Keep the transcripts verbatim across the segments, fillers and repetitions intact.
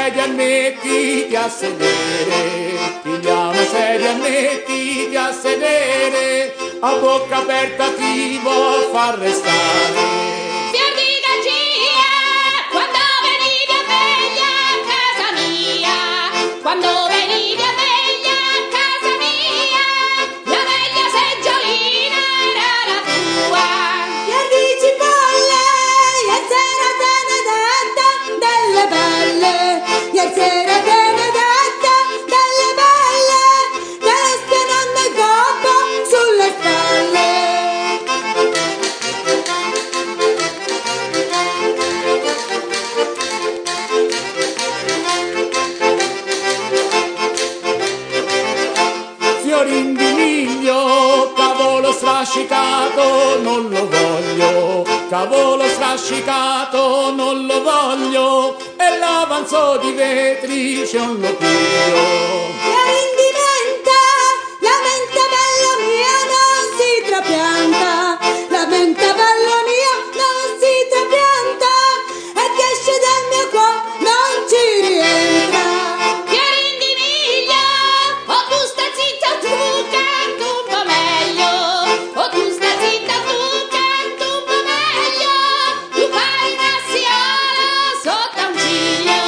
sedia e mettiti a sedere, pigliamo una sedia e mettiti a sedere, a bocca aperta ti vuol far restare. Fior di Gagia, quando venivi a veglia a casa mia, quando venivi a veglia a casa mia, la veglia seggiolina era la tua. Fior di cipolle, ieri sera Benedetta, delle belle, ieri sera Benedetta, delle belle, che le spianando il coppo sulle spalle. Fiorin di miglio, cavolo strascicato, non lo voglio, cavolo strascicato, non lo voglio, e l'avanzo di vetri c'è un lo piglio. Fiorin di menta, la menta bella mia non si trapianta, la menta bella mia non si trapianta, e che esce dal mio cuore non ci rientra. Fiorin di miglio, o tu stai zitta tu canti un po' meglio, o tu stai zitta tu canti un po' meglio, tu fai una siola sotto un ciglio.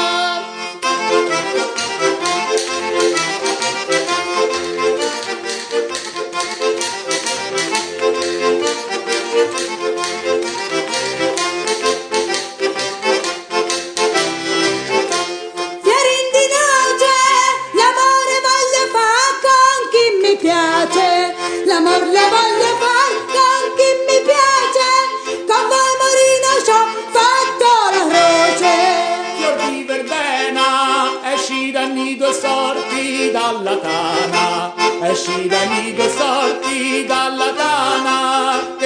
Fiorin di noce, l'amore voglio far con chi mi piace, l'amor lo voglio far con chi mi piace, con voi Morino c'ho fatto la croce. Fior di verbena, esci dal nido e sorti dalla tana, esci dal nido e sorti dalla tana,